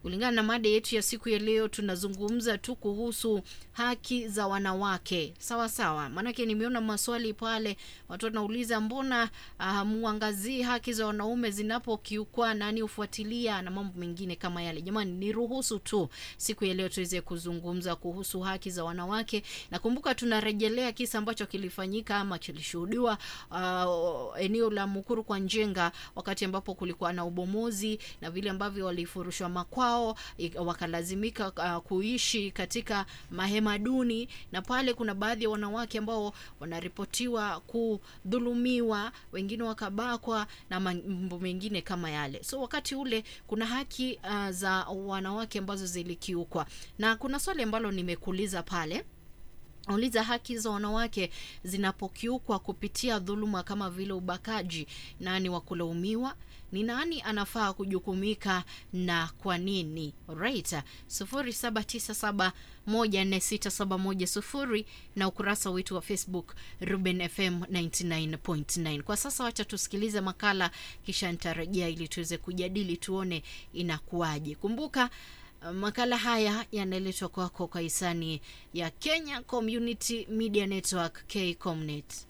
Kulingana na mada yetu ya siku ya leo, tunazungumza tu kuhusu haki za wanawake. Sawa sawa. Manake nimeona maswali pale, watu wanauliza mbona muangazii haki za wanaume zinapokiukwa, nani ufuatilia na mambo mengine kama yale. Jamani, niruhusu tu siku ya leo tuweze kuzungumza kuhusu haki za wanawake. Na kumbuka tunarejelea kisa ambacho kilifanyika ama kilishuhudiwa eneo la Mukuru kwa Njenga, wakati ambapo kulikuwa na ubomozi na vile ambavyo walifurushwa makwao, wakalazimika kuishi katika mahema duni, na pale kuna baadhi ya wanawake ambao wanaripotiwa kudhulumiwa, wengine wakabakwa na mambo mengine kama yale. So wakati ule kuna haki za wanawake ambazo zilikiukwa. Na kuna swali ambalo nimekuuliza pale, uliza haki za wanawake zinapokiukwa kupitia dhuluma kama vile ubakaji, nani wa kulaumiwa? Ni nani anafaa kujukumika na kwa nini? Right. 0797146710 na ukurasa wetu wa Facebook Ruben FM 99.9. Kwa sasa wacha tusikilize makala, kisha nitarejea ili tuweze kujadili tuone inakuaje. Kumbuka makala haya yanaletwa kwako kwa hisani ya Kenya Community Media Network, KCOMNET.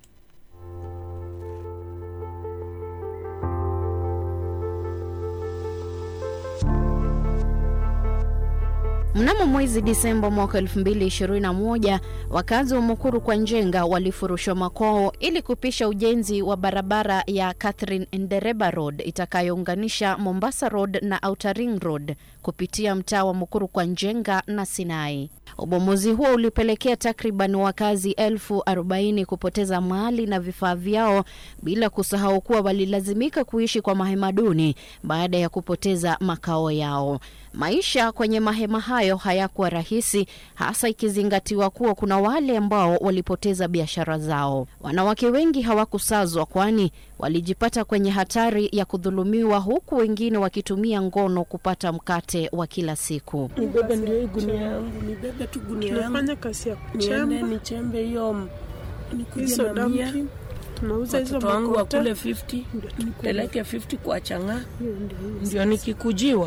Mnamo mwezi Disemba mwaka 2021, wakazi wa Mukuru kwa Njenga walifurushwa makwao ili kupisha ujenzi wa barabara ya Catherine Ndereba Road itakayounganisha Mombasa Road na Outer Ring Road kupitia mtaa wa Mukuru kwa Njenga na Sinai. Ubomozi huo ulipelekea takriban wakazi 40,000 kupoteza mali na vifaa vyao, bila kusahau kuwa walilazimika kuishi kwa mahema duni baada ya kupoteza makao yao. Maisha kwenye mahema hayo hayakuwa rahisi, hasa ikizingatiwa kuwa kuna wale ambao walipoteza biashara zao. Wanawake wengi hawakusazwa, kwani walijipata kwenye hatari ya kudhulumiwa, huku wengine wakitumia ngono kupata mkate wa kila siku. Nibebe ndio gunia yangu, nibebe tu gunia yangu. Nafanya kazi ya kuchemba, nichembe hiyo nikuje na 100. Tunauza hizo makota kule 50, peleke 50 kwa changa. Ndio nikikujiwa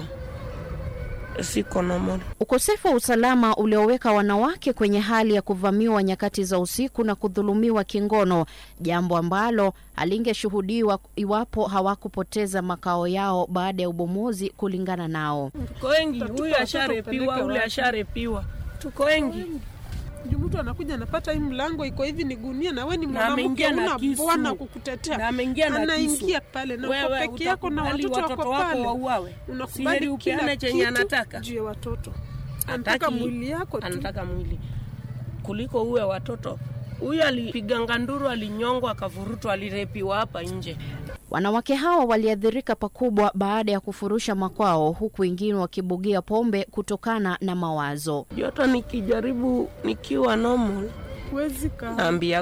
siko normal. Ukosefu wa usalama ulioweka wanawake kwenye hali ya kuvamiwa nyakati za usiku na kudhulumiwa kingono, jambo ambalo alingeshuhudiwa iwapo hawakupoteza makao yao baada ya ubomozi. Kulingana nao, tuko wengi, huyu asharepiwa, ule asharepiwa, tuko wengi. Ndio mtu anakuja anapata hii mlango iko hivi ni gunia, na wewe ni mwanamke una bwana kukutetea, na ameingia na anaingia pale na uko peke yako na watoto wako pale, unakubali ukiana chenye anataka juu ya watoto. Anataka mwili yako tu, anataka mwili kuliko uwe watoto. Huyu alipiga nganduru, alinyongwa, akavurutwa, alirepiwa hapa nje. Wanawake hawa waliathirika pakubwa baada ya kufurusha makwao, huku wengine wakibugia pombe kutokana na mawazo. Yote nikijaribu nikiwa normal, huwezi naambia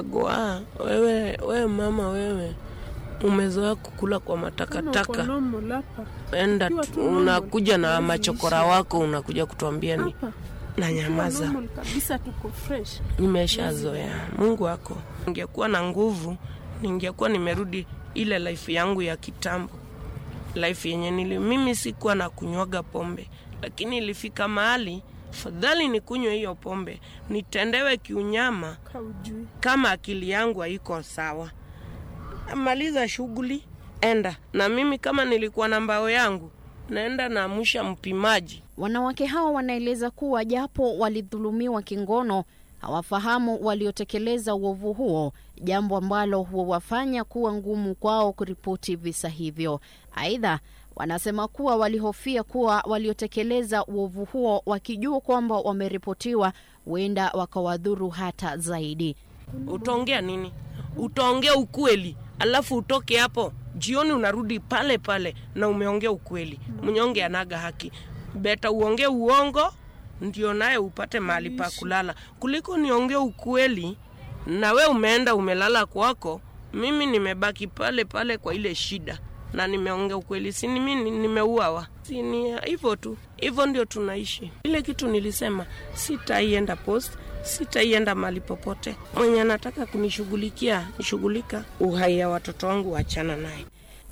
wewe mama, wewe umezoea kukula kwa matakataka, enda unakuja na machokora wako unakuja kutuambia ni na nyamaza kabisa, tuko fresh. Nimeshazoea. Mungu wako. Ningekuwa na nguvu, ningekuwa nimerudi ile life yangu ya kitambo. Life yenye mimi sikuwa na kunywaga pombe, lakini ilifika mahali fadhali nikunywe hiyo pombe, nitendewe kiunyama kama akili yangu haiko sawa. Maliza shughuli, enda. Na mimi kama nilikuwa na mbao yangu, naenda na amusha mpimaji. Wanawake hao wanaeleza kuwa japo walidhulumiwa kingono, hawafahamu waliotekeleza uovu huo, jambo ambalo huwafanya kuwa ngumu kwao kuripoti visa hivyo. Aidha, wanasema kuwa walihofia kuwa waliotekeleza uovu huo, wakijua kwamba wameripotiwa, huenda wakawadhuru hata zaidi. Utaongea nini? Utaongea ukweli, alafu utoke hapo jioni unarudi pale pale na umeongea ukweli. Mnyonge anaga haki. Beta uongee uongo ndio naye upate mahali pa kulala, kuliko niongee ukweli na we umeenda umelala kwako, mimi nimebaki pale pale kwa ile shida na nimeongea ukweli. Si mimi nimeuawa? Si ni hivyo tu. Hivyo ndio tunaishi. Ile kitu nilisema, sitaienda post, sitaienda mahali popote. Mwenye anataka kunishughulikia, nishughulika. Uhai ya watoto wangu achana naye.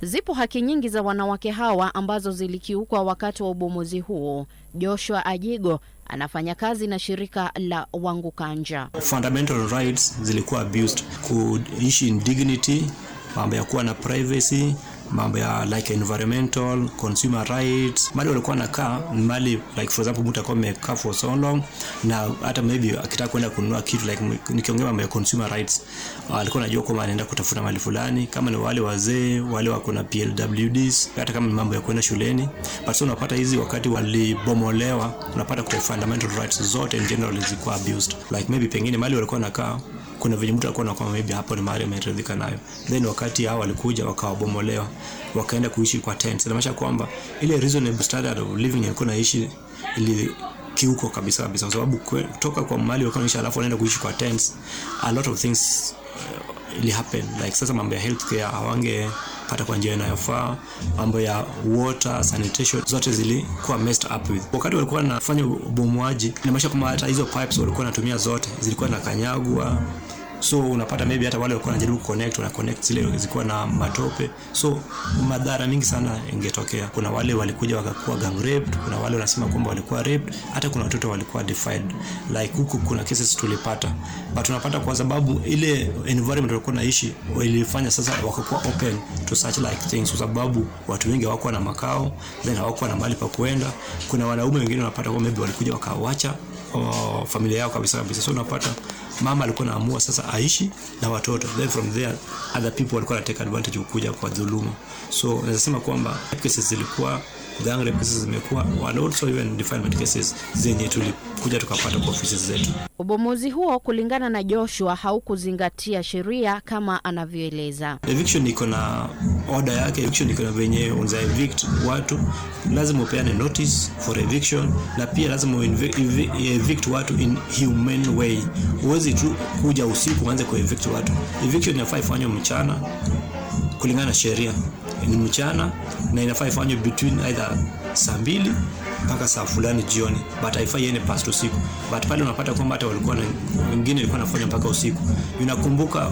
Zipo haki nyingi za wanawake hawa ambazo zilikiukwa wakati wa ubomozi huo. Joshua Ajigo anafanya kazi na shirika la Wangu Kanja. Fundamental rights zilikuwa abused. Kuishi in dignity, mambo ya kuwa na privacy, mambo ya like environmental, consumer rights. Mali walikuwa nakaa mali like for example mtu akawa amekaa for so long na hata maybe akitaka kwenda kununua kitu like nikiongea mambo ya consumer rights alikuwa anajua kwamba anaenda kutafuta mali fulani, kama ni wale wazee wale wako na PLWDs, hata kama ni mambo ya kwenda shuleni. But so unapata hizi wakati walibomolewa unapata kwa fundamental rights zote in general zilikuwa abused. Like maybe pengine mali walikuwa nakaa kuna vile mtu alikuwa anakuwa maybe hapo ni mahali ameridhika nayo, then wakati hao walikuja wakawabomolewa wakaenda kuishi kwa tents. Inamaanisha kwamba ile reasonable standard of living ilikuwa naishi ili kiuko kabisa kwa sababu kutoka kwa mahali walikuwa wanaishi alafu wanaenda kuishi kwa tents, a lot of things ili happen. Like sasa mambo ya healthcare hawange pata kwa njia inayofaa, mambo ya water sanitation zote zilikuwa messed up with. Wakati walikuwa wanafanya ubomoaji inamaanisha kwamba hata hizo pipes walikuwa wanatumia zote zilikuwa na kanyagwa, so unapata maybe hata wale walikuwa wanajaribu connect zile zilikuwa na matope, so madhara mingi sana ingetokea. Kuna wale walikuja wakakuwa gang raped, kuna wale wanasema kwamba walikuwa raped, hata kuna watoto walikuwa defiled. Like huku kuna cases tulipata, but tunapata kwa sababu ile environment walikuwa naishi ilifanya sasa wakakuwa open to such like things, kwa sababu watu wengi hawakuwa na makao, then hawakuwa na mahali pa kuenda. Kuna wanaume wengine wanapata kwa maybe walikuja wakawacha familia yao kabisa. So unapata mama alikuwa anaamua sasa aishi na watoto, then from there other people walikuwa take advantage kuja kwa dhuluma. So nasema kwamba cases zilikuwa gang rape cases zimekuwa, and also even defilement cases zenye tulikuja tukapata kwa offices zetu. Ubomozi huo kulingana na Joshua haukuzingatia sheria kama anavyoeleza. Eviction iko na order yake, eviction iko na venye unza evict watu, lazima upeane notice for eviction, na pia lazima evict watu in humane way. Uwezi tu kuja usiku uanze ku evict watu. Eviction inafaa ifanywe mchana kulingana na sheria. Ni mchana na inafaa ifanywe between either saa 2 mpaka saa fulani jioni, but haifai iende past usiku. But pale unapata kwamba hata walikuwa wengine walikuwa wanafanya mpaka usiku. Unakumbuka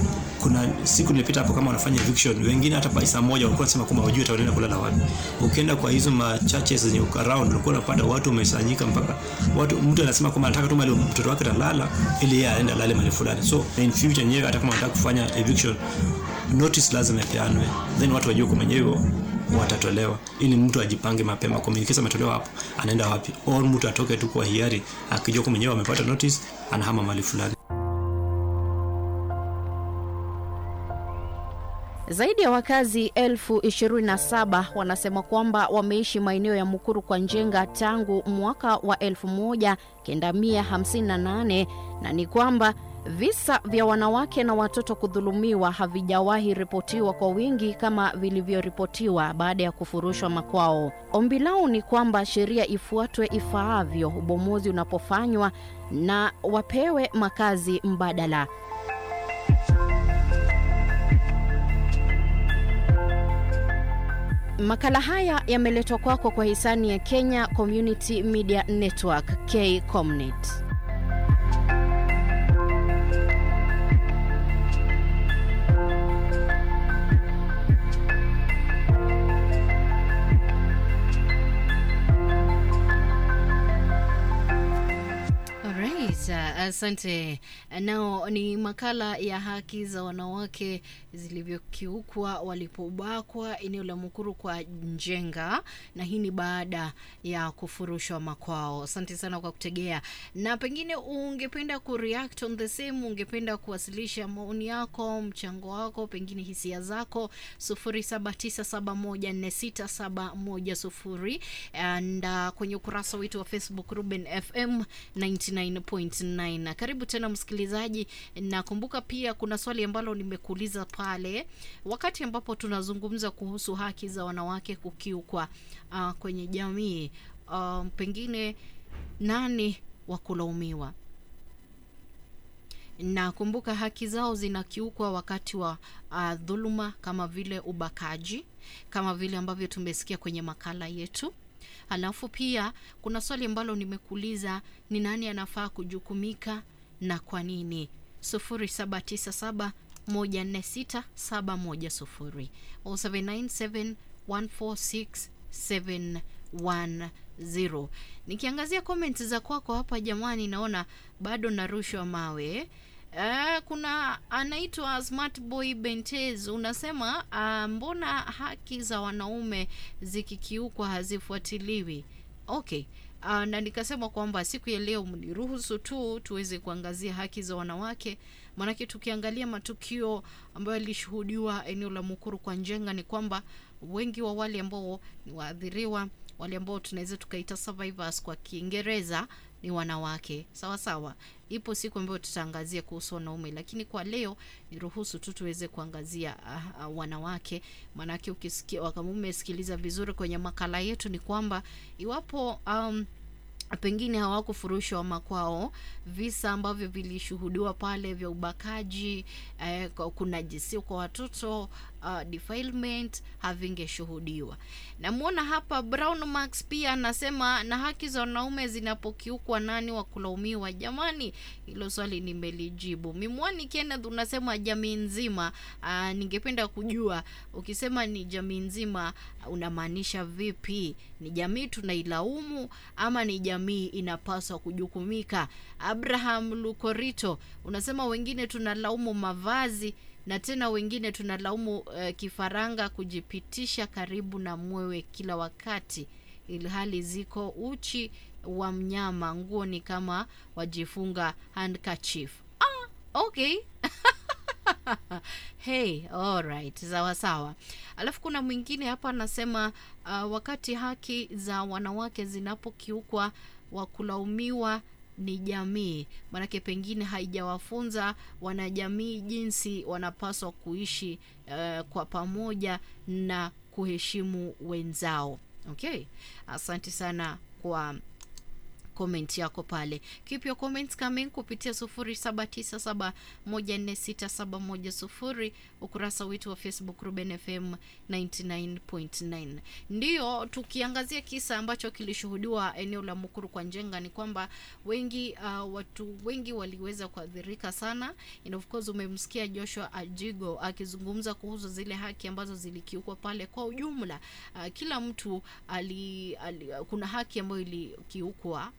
kuna siku nilipita hapo kama wanafanya eviction, wengine hata pa saa 1 walikuwa wanasema kwamba wajue wataenda kulala wapi. Ukienda kwa hizo churches zenye around ulikuwa unapata watu wamesanyika, mpaka mtu anasema kwamba anataka tu mali mtoto wake atalala ili yeye aende lale mahali fulani. So in future nyewe hata kama wanataka kufanya eviction notice lazima ipeanwe, then watu wajue kama nyewe watatolewa, ili mtu ajipange mapema communication ametolewa hapo anaenda wapi, au mtu atoke tu kwa hiari akijua kama nyewe amepata notice anahama mahali fulani. Zaidi ya wakazi 27,000 wanasema kwamba wameishi maeneo ya Mukuru kwa Njenga tangu mwaka wa 1958, na ni kwamba visa vya wanawake na watoto kudhulumiwa havijawahi ripotiwa kwa wingi kama vilivyoripotiwa baada ya kufurushwa makwao. Ombi lao ni kwamba sheria ifuatwe ifaavyo ubomozi unapofanywa na wapewe makazi mbadala. Makala haya yameletwa kwako kwa hisani ya Kenya Community Media Network, KComnet. Asante. Nao ni makala ya haki za wanawake zilivyokiukwa walipobakwa eneo la Mukuru kwa Njenga, na hii ni baada ya kufurushwa makwao. Asante sana kwa kutegea, na pengine ungependa kureact on the same, ungependa kuwasilisha maoni yako, mchango wako, pengine hisia zako, 0797146710 and kwenye ukurasa wetu wa Facebook Ruben FM 99.9. Na karibu tena msikilizaji, na kumbuka pia kuna swali ambalo nimekuuliza pale wakati ambapo tunazungumza kuhusu haki za wanawake kukiukwa kwenye jamii, pengine nani wa kulaumiwa? Na kumbuka haki zao zinakiukwa wakati wa dhuluma kama vile ubakaji, kama vile ambavyo tumesikia kwenye makala yetu. Alafu pia kuna swali ambalo nimekuuliza, ni nani anafaa kujukumika na kwa nini? 0797 0797146710 0797146710. Nikiangazia comments za kwako hapa jamani, naona bado narushwa mawe. Kuna anaitwa Smart Boy Bentez, unasema mbona haki za wanaume zikikiukwa hazifuatiliwi? Okay. Na nikasema kwamba siku ya leo mniruhusu tu tuweze kuangazia haki za wanawake, maana tukiangalia matukio ambayo yalishuhudiwa eneo la Mukuru kwa Njenga ni kwamba wengi wa wale ambao ni waathiriwa, wale ambao tunaweza tukaita survivors kwa Kiingereza, ni wanawake. Sawa sawa. Ipo siku ambayo tutaangazia kuhusu wanaume, lakini kwa leo niruhusu tu tuweze kuangazia wanawake. Maana ukisikia kama umesikiliza vizuri kwenye makala yetu ni kwamba iwapo pengine hawakufurushwa makwao, visa ambavyo vilishuhudiwa pale vya ubakaji, kuna jinsi kwa watoto, defilement havingeshuhudiwa. Namuona hapa Brown Max pia anasema na haki za wanaume zinapokiukwa nani wa kulaumiwa? Jamani, hilo swali nimelijibu. Mimwani Kenneth unasema jamii nzima. Ningependa kujua ukisema ni jamii nzima unamaanisha vipi? Ni jamii tunailaumu ama ni jamii inapaswa kujukumika? Abraham Lukorito unasema wengine tunalaumu mavazi na tena wengine tunalaumu kifaranga kujipitisha karibu na mwewe kila wakati, ilhali ziko uchi wa mnyama, nguo ni kama wajifunga handkerchief. Okay. Hey, alright, sawa sawa. Alafu kuna mwingine hapa anasema wakati haki za wanawake zinapokiukwa wa kulaumiwa ni jamii, manake pengine haijawafunza wanajamii jinsi wanapaswa kuishi kwa pamoja na kuheshimu wenzao. Okay, asante sana kwa comment yako pale. Keep your comments coming kupitia 0797146710 ukurasa wetu wa Facebook Ruben FM 99.9. Ndio tukiangazia kisa ambacho kilishuhudiwa eneo la Mukuru kwa Njenga ni kwamba watu wengi waliweza kuathirika sana. And of course umemsikia Joshua Ajigo akizungumza kuhusu zile haki ambazo zilikiukwa pale kwa ujumla. Kila mtu kuna haki ambayo ilikiukwa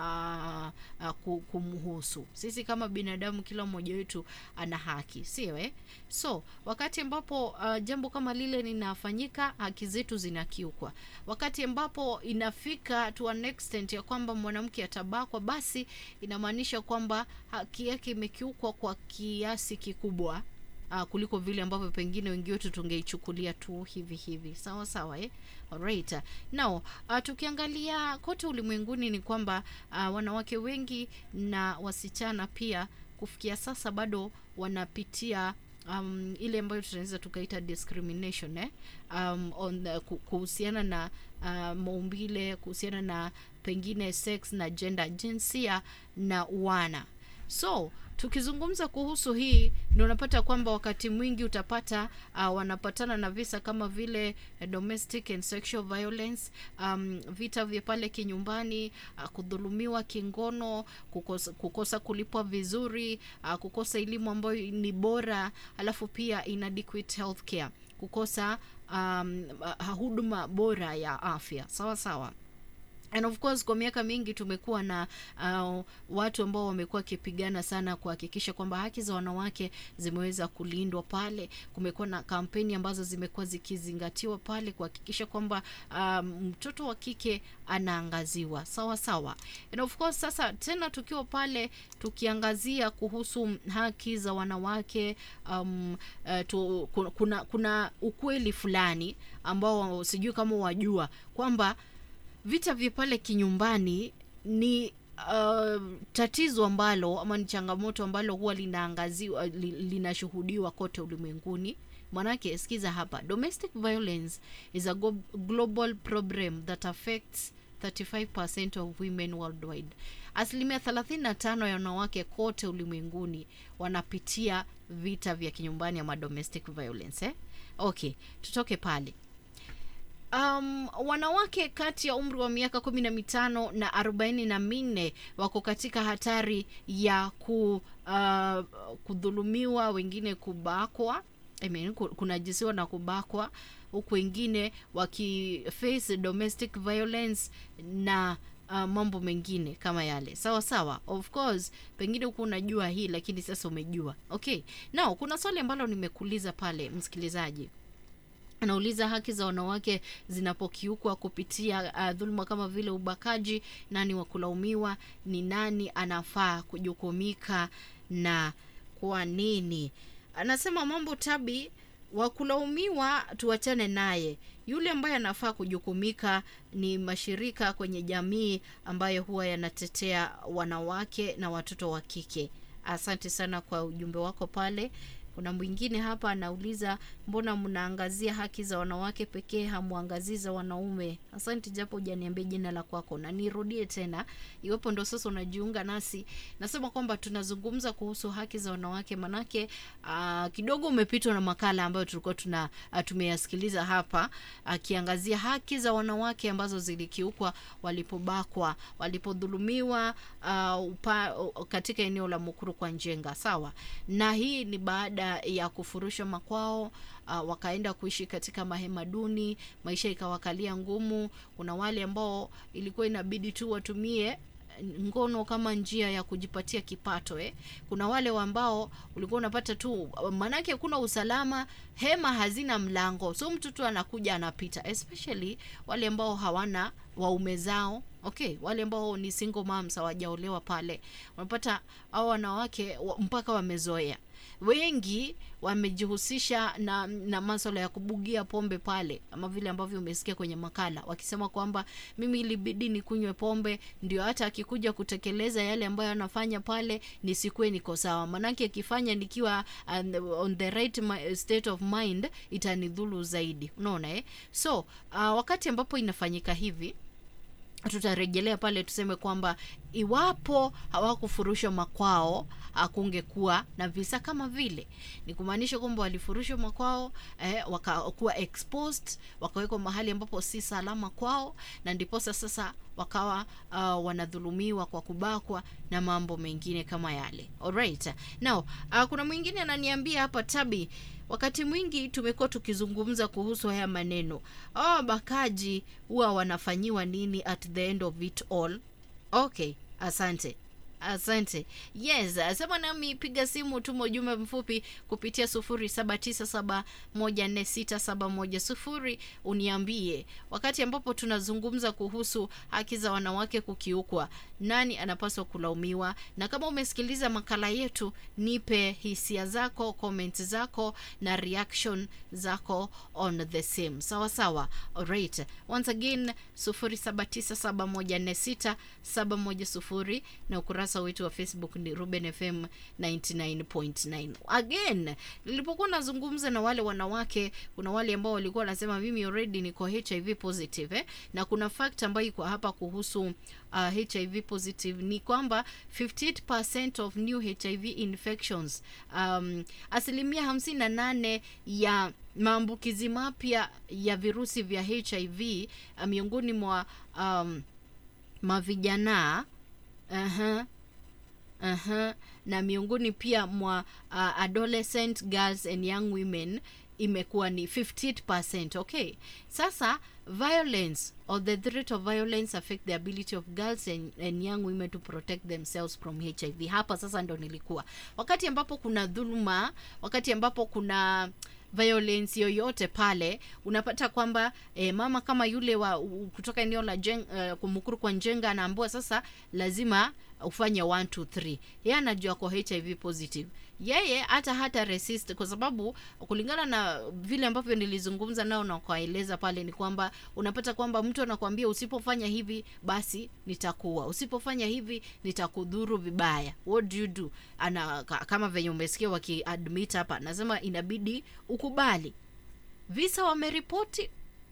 kumhusu. Sisi kama binadamu kila mmoja wetu ana haki, sio So, wakati ambapo jambo kama lile linafanyika, haki zetu zinakiukwa. Wakati ambapo inafika to an extent ya kwamba mwanamke atabakwa, basi inamaanisha kwamba haki yake imekiukwa kwa kiasi kikubwa kuliko vile ambavyo pengine wengi wetu tungeichukulia tu hivi. Sawa sawa Alright. Now, tukiangalia kote ulimwenguni ni kwamba wanawake wengi na wasichana pia kufikia sasa bado wanapitia ile ambayo tunaweza tukaita discrimination kuhusiana na maumbile, kuhusiana na pengine sex na gender, jinsia na wana. So, tukizungumza kuhusu hii, ndio unapata kwamba wakati mwingi utapata wanapatana na visa kama vile domestic and sexual violence, vita vya pale kinyumbani, kudhulumiwa kingono, kukosa kulipwa vizuri, kukosa elimu ambayo ni bora, alafu pia inadequate healthcare, kukosa huduma bora ya afya. Sawa sawa. And of course kwa miaka mingi tumekuwa na watu ambao wamekuwa kipigana sana kuhakikisha kwamba haki za wanawake zimeweza kulindwa pale. Kumekuwa na kampeni ambazo zimekuwa zikizingatiwa pale kuhakikisha kwamba mtoto wa kike anaangaziwa. Sawa sawa. And of course sasa tena tukiwa pale tukiangazia kuhusu haki za wanawake, kuna ukweli fulani ambao sijui kama wajua kwamba vita vya pale kinyumbani ni tatizo ambalo ama ni changamoto ambalo huwa linaangaziwa, linashuhudiwa kote ulimwenguni. Manake sikiza hapa, domestic violence is a global problem that affects 35% of women worldwide. 35% ya wanawake kote ulimwenguni wanapitia vita vya kinyumbani ama domestic violence. Okay, tutoke pale. Wanawake kati ya umri wa miaka 15 na 44 wako katika hatari ya kudhulumiwa, wengine kubakwa, kunajisiwa na kubakwa, huku wengine wakiface domestic violence na mambo mengine kama yale. Sawa. Of course, pengine uko unajua hii, lakini sasa umejua. Okay. Now, kuna swali ambalo nimekuuliza pale msikilizaji. Anauliza, haki za wanawake zinapokiukwa kupitia dhuluma kama vile ubakaji, nani wa kulaumiwa, ni nani anafaa kujukumika na kwa nini? Anasema mambo tabi, wa kulaumiwa tuachane naye. Yule ambaye anafaa kujukumika ni mashirika kwenye jamii ambayo huwa yanatetea wanawake na watoto wa kike. Asante sana kwa ujumbe wako pale. Kuna mwingine hapa anauliza, mbona mnaangazia haki za wanawake pekee, hamuangazii za wanaume? Asante, japo hujaniambia jina la kwako, na nirudie tena iwapo ndo sasa unajiunga nasi. Nasema kwamba tunazungumza kuhusu haki za wanawake, manake kidogo umepitwa na makala ambayo tulikuwa tumeyasikiliza hapa, akiangazia haki za wanawake ambazo zilikiukwa walipobakwa, walipodhulumiwa katika eneo la Mukuru kwa Njenga. Sawa, na hii ni baada ya kufurushwa makwao, wakaenda kuishi katika mahema duni, maisha ikawakalia ngumu. Kuna wale ambao ilikuwa inabidi tu watumie ngono kama njia ya kujipatia kipato. Kuna wale ambao ulikuwa unapata tu, manake kuna usalama, hema hazina mlango, so mtu tu anakuja anapita, especially wale ambao hawana waume zao. Okay, wale ambao ni single moms hawajaolewa pale, unapata hao wanawake mpaka wamezoea. Wengi wamejihusisha na masuala ya kubugia pombe pale, ama vile ambavyo umesikia kwenye makala wakisema kwamba mimi ilibidi nikunywe pombe ndio hata akikuja kutekeleza yale ambayo anafanya pale nisikue niko sawa, manake akifanya nikiwa on the right state of mind itanidhuru zaidi. Unaona So wakati ambapo inafanyika hivi, tutarejelea pale tuseme kwamba iwapo hawakufurushwa makwao hakungekuwa na visa kama vile. Ni kumaanisha kwamba walifurushwa makwao, wakakuwa exposed, wakawekwa mahali ambapo si salama kwao, na ndipo sasa wakawa wanadhulumiwa kwa kubakwa na mambo mengine kama yale. Alright. Now, kuna mwingine ananiambia hapa, Tabi, wakati mwingi tumekuwa tukizungumza kuhusu haya maneno. Bakaji huwa wanafanyiwa nini at the end of it all? Okay, asante. Yes, sema nami, piga simu, tuma ujumbe mfupi kupitia 0797146710 uniambie, wakati ambapo tunazungumza kuhusu haki za wanawake kukiukwa, nani anapaswa kulaumiwa? Na kama umesikiliza makala yetu, nipe hisia zako, comments zako na reaction zako on the same. Sawa. Alright. Once again, 0797146710 na ukurasa wetu wa Facebook ni Ruben FM 99.9. Again, nilipokuwa nazungumza na wale wanawake, kuna wale ambao walikuwa wanasema mimi already niko HIV positive, na kuna fact ambayo iko hapa kuhusu HIV positive ni kwamba 58% of new HIV infections, asilimia 58 ya maambukizi mapya ya virusi vya HIV miongoni mwa mavijana na miongoni pia mwa adolescent girls and young women imekuwa ni 58%. Okay, sasa violence or the threat of violence affect the ability of girls and young women to protect themselves from HIV. Hapa sasa ndo nilikuwa, wakati ambapo kuna dhuluma, wakati ambapo kuna violence yoyote pale, unapata kwamba mama kama yule wa kutoka eneo la Mukuru kwa Njenga anaambiwa sasa lazima ufanye 1 2 3. Yeye anajua kwa HIV positive, yeye hata resist, kwa sababu kulingana na vile ambavyo nilizungumza nao na kueleza pale ni kwamba unapata kwamba mtu anakuambia usipofanya hivi basi nitakuwa, usipofanya hivi nitakudhuru vibaya. What do you do? Kama venye umesikia wakiadmit hapa, nasema inabidi ukubali. Visa wameripoti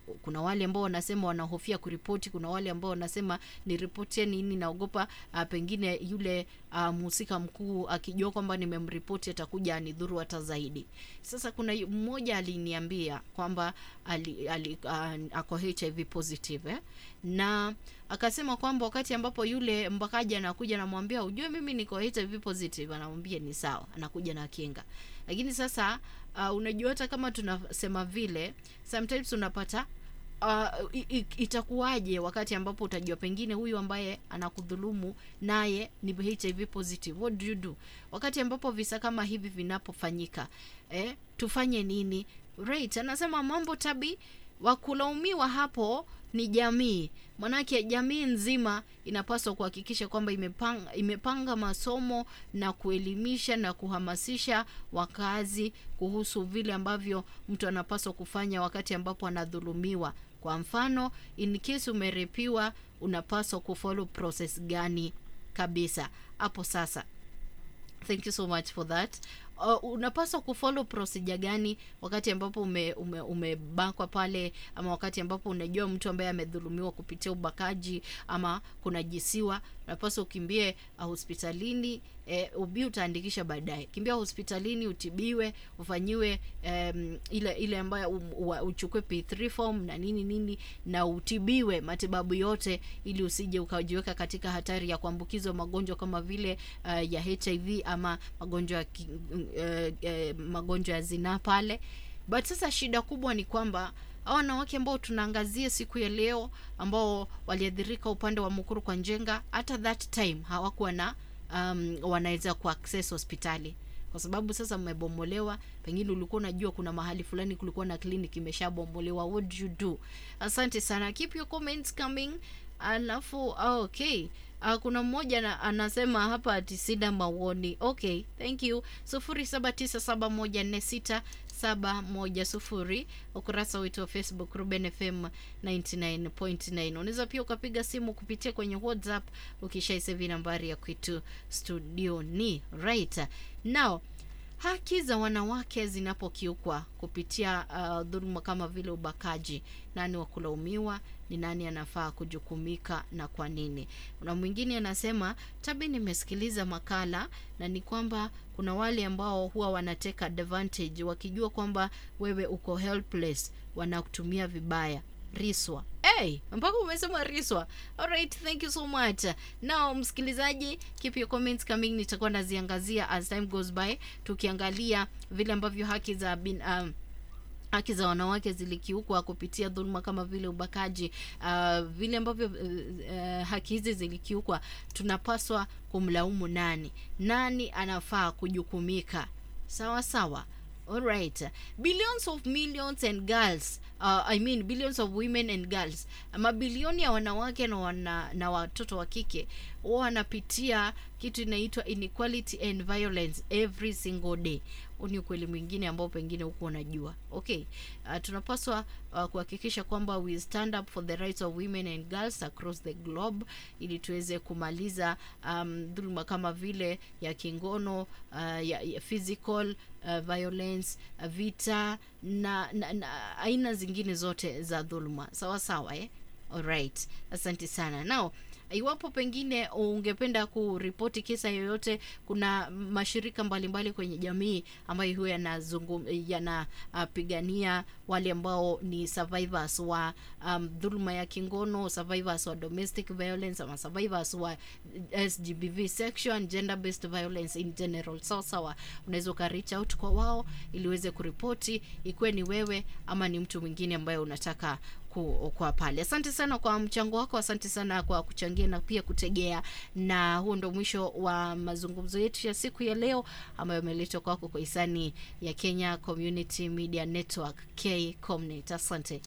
kuna wale ambao wanasema wanahofia kuripoti, kuna wale ambao wanasema ni ripoti nini, naogopa pengine yule mhusika mkuu akijua kwamba nimemripoti atakuja anidhuru hata zaidi. Sasa kuna mmoja aliniambia kwamba ako HIV positive na akasema kwamba wakati ambapo yule mbakaji anakuja anamwambia ujue mimi niko HIV positive, anamwambia ni sawa, anakuja na kinga. Lakini sasa unajua hata kama tunasema vile, sometimes unapata itakuwaje wakati ambapo utajua pengine huyu ambaye anakudhulumu naye ni HIV positive? What do you do wakati ambapo visa kama hivi vinapofanyika? Tufanye nini? Right, anasema mambo tabi wa kulaumiwa hapo ni jamii. Manake jamii nzima inapaswa kuhakikisha kwamba imepanga masomo na kuelimisha na kuhamasisha wakazi kuhusu vile ambavyo mtu anapaswa kufanya wakati ambapo anadhulumiwa. Kwa mfano, in case umerepiwa, unapaswa kufollow process gani kabisa. Hapo sasa. Thank you so much for that. Unapaswa kufollow procedure gani wakati ambapo umebakwa pale, ama wakati ambapo unajua mtu ambaye amedhulumiwa kupitia ubakaji ama kuna jisiwa, unapaswa ukimbie hospitalini. Utaandikisha baadaye. Kimbia hospitalini utibiwe, ufanyiwe ile ambayo uchukue P3 form na nini na utibiwe matibabu yote, ili usije ukajiweka katika hatari ya kuambukizwa magonjwa kama vile ya HIV ama magonjwa ya zinaa pale. But sasa shida kubwa ni kwamba wanawake ambao tunaangazia siku ya leo ambao waliadhirika upande wa Mukuru kwa Njenga, hata that time hawakuwa na wanaweza kuaccess hospitali kwa sababu sasa mmebomolewa. Pengine ulikuwa unajua kuna mahali fulani kulikuwa na clinic imeshabomolewa. What do you do? Asante sana, keep your comments coming. Alafu okay, kuna mmoja anasema hapa atisida mawoni. Okay, thank you. 0797146710 ukurasa wetu wa Facebook Ruben FM 99.9. Unaweza pia ukapiga simu kupitia kwenye WhatsApp ukishaisave nambari ya kwetu studio ni right. Now, haki za wanawake zinapokiukwa kupitia dhuluma kama vile ubakaji, nani wa kulaumiwa, ni nani anafaa kujukumika na kwa nini? Kuna mwingine anasema tabi, nimesikiliza makala na ni kwamba kuna wale ambao huwa wanateka advantage wakijua kwamba wewe uko helpless, wanakutumia vibaya. Riswa. Mpaka umesema riswa. Alright, thank you so much. Now, msikilizaji, keep your comments coming. Nitakuwa naziangazia as time goes by, tukiangalia vile ambavyo haki za wanawake zilikiukwa kupitia dhuluma kama vile ubakaji. Vile ambavyo haki hizi zilikiukwa, tunapaswa kumlaumu nani anafaa kujukumika. Sawa. Alright. Billions of millions and girls, billions of women and girls, mabilioni ya wanawake na watoto wa kike wanapitia kitu inaitwa inequality and violence every single day. Ni ukweli mwingine ambao pengine huko unajua. Okay, tunapaswa kuhakikisha kwamba we stand up for the rights of women and girls across the globe, ili tuweze kumaliza dhuluma kama vile ya kingono, ya physical violence, vita na aina zingine zote za dhuluma. Sawa. Alright, asante sana. Now, iwapo pengine ungependa kuripoti kisa yoyote, kuna mashirika mbalimbali kwenye jamii ambayo huwa yanapigania wale ambao ni survivors wa dhuluma ya kingono, survivors wa domestic violence, ama survivors wa SGBV section, gender based violence in general. Sawa, unaweza ka reach out kwa wao ili uweze kuripoti, ikuwe ni wewe ama ni mtu mwingine ambaye unataka kwa pale. Asante sana kwa mchango wako, asante sana kwa kuchangia na pia kutegea, na huo ndo mwisho wa mazungumzo yetu ya siku ya leo ambayo yameletwa kwako kwa hisani ya Kenya Community Media Network, KCOMNET. Asante.